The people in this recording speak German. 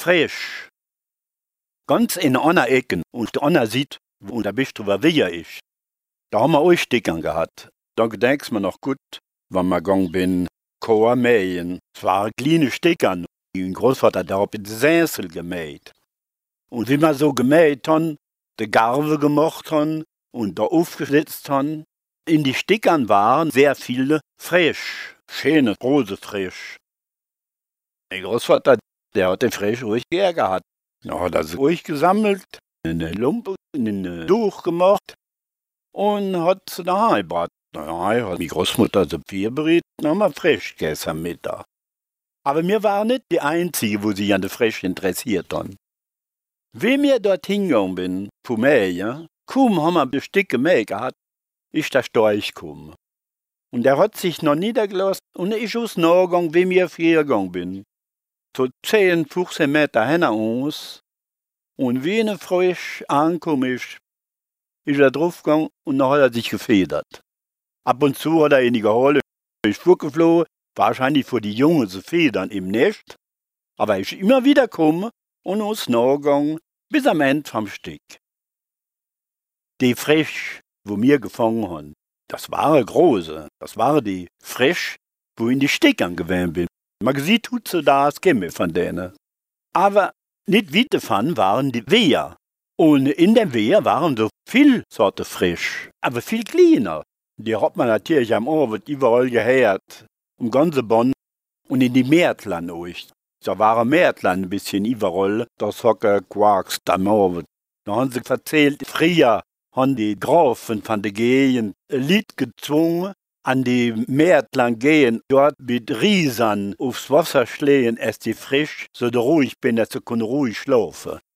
frisch. Ganz in einer Ecke und der andere sieht, wo der Bist drüber wie ist. Da haben wir euch Stickern gehabt. Da gedenkst mir noch gut, wenn wir gegangen bin, Chor mähen. Es waren kleine Stickern. Mein Großvater da auf den Sessel gemäht. Und wie wir so gemäht haben, die Garve gemacht haben und da aufgesetzt haben, in die Stickern waren sehr viele frisch. Schöne, große frisch. Mein Großvater, der hat den frisch ruhig gern gehabt. Da hat er sie ruhig gesammelt, in eine Lumpe, in ein Tuch gemacht und hat sie daheim gebracht. Daheim hat meine Großmutter so viel berät, dann haben wir frisch gegessen am Mittag. Aber wir waren nicht die Einzigen, wo sich an der Frisch interessiert haben. Wie wir dort hingegangen bin, von Mähen, kaum haben wir Stücke Mäh gehabt, ist der Storch gekommen. Und der hat sich noch niedergelassen und ist aus nachgegangen, wie wir früher gegangen bin. So 10, 15 Meter hinter uns. Und wie eine Frisch angekommen ist er draufgegangen und dann hat er sich gefedert. Ab und zu hat er ihn geholt, ist vorgeflogen, wahrscheinlich vor die Jungen zu federn im Nest. Aber er ist immer wieder gekommen und uns nachgegangen bis am Ende vom Stück. Die Frisch, wo wir gefangen haben, das waren große. Das waren die Frisch, wo in die Stickern gewesen bin. Man sieht, tut so da das Gimmel von denen. Aber nicht weit davon waren die Weher. Und in den Weher waren so viel Sorte Frisch, aber viel kleiner. Die hat man natürlich am Abend überall gehört, um ganze Bonn und in die Märtland auch. Da waren Märtland ein bisschen überall, das Hocke Quarks am Abend. Da haben sie erzählt, früher haben die Grafen von der Gegend ein Lied gezwungen, an die Märtland gehen, dort mit Riesern aufs Wasser schlehen, erst die frisch, so der ruhig bin, dass sie ruhig schlafen.